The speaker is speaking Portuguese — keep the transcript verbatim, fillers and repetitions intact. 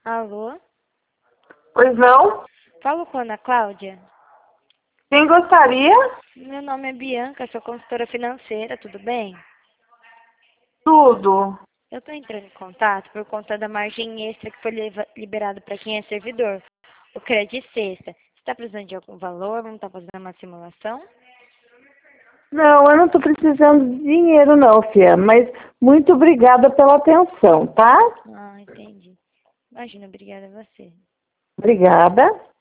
Alô? Pois não? Falo com a Ana Cláudia? Quem gostaria? Meu nome é Bianca, sou consultora financeira, tudo bem? Tudo. Eu estou entrando em contato por conta da margem extra que foi leva- liberada para quem é servidor, o crédito sexta. Você está precisando de algum valor? Vamos estar fazendo uma simulação? Não, eu não estou precisando de dinheiro não, Fia, mas muito obrigada pela atenção, tá? Ah, entendi. Imagina, obrigada a você. Obrigada.